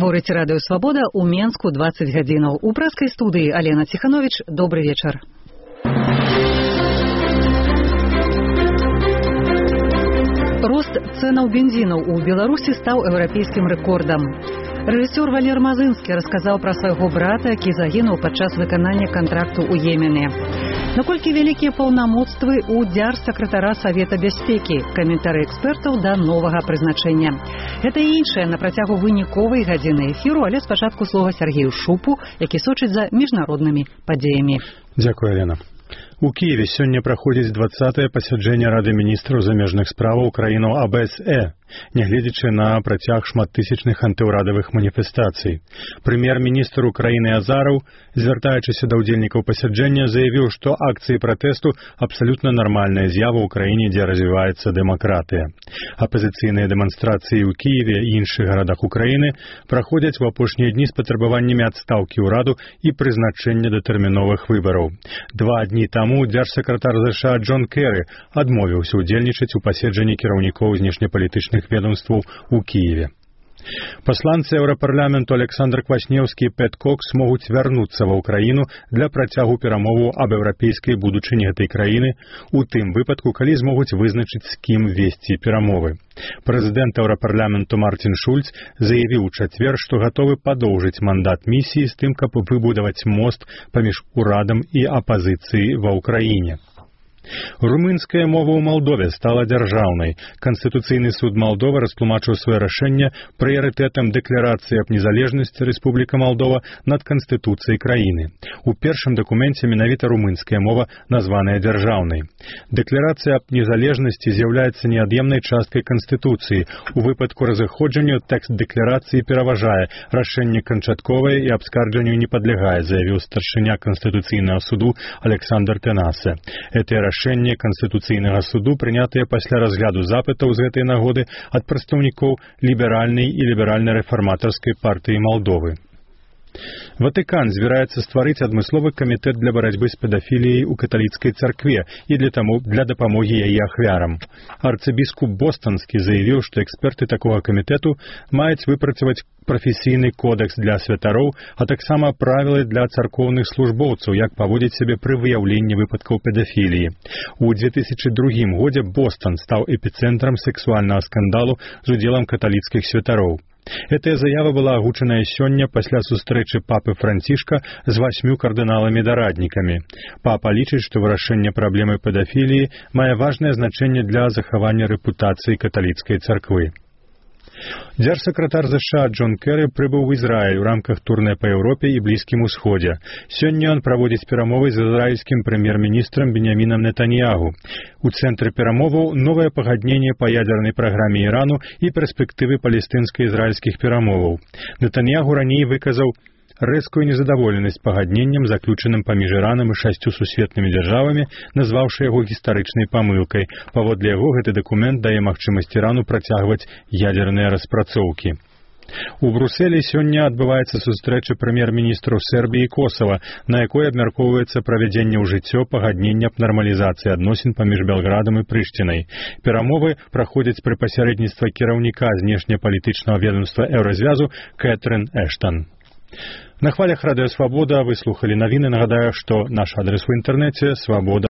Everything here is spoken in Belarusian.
Гаворыць радыё «Свабода» у Менску 20 гадзінаў. У прэскай студыі Алена Ціханович. Добры вечар. Рост цэнаў бензінаў у Беларусі стаў еўрапейскім рэкордам. Рэжысёр Валер Мазынскі расказаў пра свайго брата, які загінуў падчас выканання кантракту ў Йемене. Наколькі вялікія паўнамоцтвы ў дзяржсакратара Савета бяспекі, каментары экспертаў да новага прызначэння. Гэта і іншае на працягу выніковай гадзіны эфіру, але спачатку слова Сергею Шупу, які сочыць за міжнароднымі падзеямі. Дзякуй, Алена. У Киеве сёння праходзіць 20-е пасяджэнне Рады міністраў замежных справаў краін АБСЕ, нягледзячы на працяг шматтысячных антыўрадавых маніфестацый. Прэм'ер-міністр Украіны Азараў, звяртаючыся да ўдзельнікаў пасяджэння, заявіў, што акцыі пратэсту абсалютна нармальная з'ява ў краіне, дзе развіваецца дэмакратыя. Апазіцыйныя дэманстрацыі ў Киеве і іншых гарадах Украіны праходзяць у апошнія дні з патрабаваннямі адстаўкі ўраду і прызначэння датэрміновых выбараў. 2 дні таму дзяржсакратар США Джон Керры адмовіўся ўдзельнічаць у паседжанні кіраўнікоў знешнепалітычных ведомстваў у Киеве. Пасланцы Еўрапарламенту Александр Кваснеўскі і Пэт Кокс могуць вярнуцца ва ўкраіну для працягу перамоваў аб еўрапейскай будучыні гэтай краіны, у тым выпадку, калі змогуць вызначыць, з кім весці перамовы. Прэзідэнт Еўрапарламенту Мартин Шульц заявіў у чацвер, што гатовы падоўжыць мандат місіі з тым, каб выбудаваць мост паміж урадам і апазіцыяй ва ўкраіне. Румынская мова ў Малдове стала дзяржаўнай. Канстытуцыйны суд Малдовы растлумачыў сваё рашэнне прыярытэтам дэкларацыі аб незалежнасці Рэспубліка Малдова над канстытуцыяй краіны. У першым дакуменце менавіта румынская мова названая дзяржаўнай. Дэкларацыя аб незалежнасці з'яўляецца неад'емнай часткай канстытуцыі. У выпадку разыходжання тэкст дэкларацыі пераважае, рашэнне канчатковае і абскарджанню не падлягае, заявіў старшыня Канстытуцыйнага суду Александр Тенасе. Рашэнне Канстытуцыйнага суду прынятыя пасля разгляду запытаў з гэтай нагоды ад прадстаўнікоў ліберальнай і ліберальна-рэфарматарскай партыі Малдовы. Ватыкан збіраецца стварыць адмысловы камітэт для барацьбы з педафіліяй у каталіцкай царкве і для дапамогі яе ахвярам. Арцыбіскуп Бостанскі заявіў, што эксперты такога камітэту маюць выпрацаваць прафесійны кодэкс для святароў, а таксама правілы для царкоўных службоўцаў, як паводзіць сябе пры выяўленні выпадкаў педафіліі. У 2002 годзе Бостон стаў эпіцэнтрам сексуальнага скандалу з удзелам каталіцкіх святароў. Гэтая заява была агучаная сёння пасля сустрэчы папы Францішка з 8 кардыналамі-дараднікамі. Папа лічыць, што вырашэнне праблемы педафіліі мае важнае значэнне для захавання рэпутацыі каталіцкай царквы. Дзяржсакратар США Джон Керры прыбыў у Ізраіль у рамках турнэ па Еўропе і Блізкім Усходзе. Сёння ён праводзіць перамовы з ізраільскім прэм'ер-міністрам Беньямінам Нетаньягу. У цэнтры перамоваў новае пагадненне па ядзернай праграме Ірану і перспектывы палестынска-ізраільскіх перамоваў. Нетаньягу раней выказаў рэзкую незадаволенасць пагадненнем, заключаным паміж Іранам і 6 сусветнымі дзяржавамі, назваўшы яго гістарычнай памылкай. Паводле яго гэты дакумент дае магчымасць Ірану працягваць ядзерныя распрацоўкі. У Брусэлі сёння адбываецца сустрэча прэм'ер-міністраў Сербіі і Косава, на якой абмяркоўваецца правядзенне ў жыццё пагаднення аб нармалізацыі адносін паміж Белградам і Прыштінай. Перамовы праходзяць пры пасярэдніцтве кіраўніка знешнепалітычнага ведомства Еўразвязу Кэтрын Эштан. На хвалях радыё «Свабода» вы слухалі навіны. Нагадаю, што наш адрес у інтэрнэце свабода.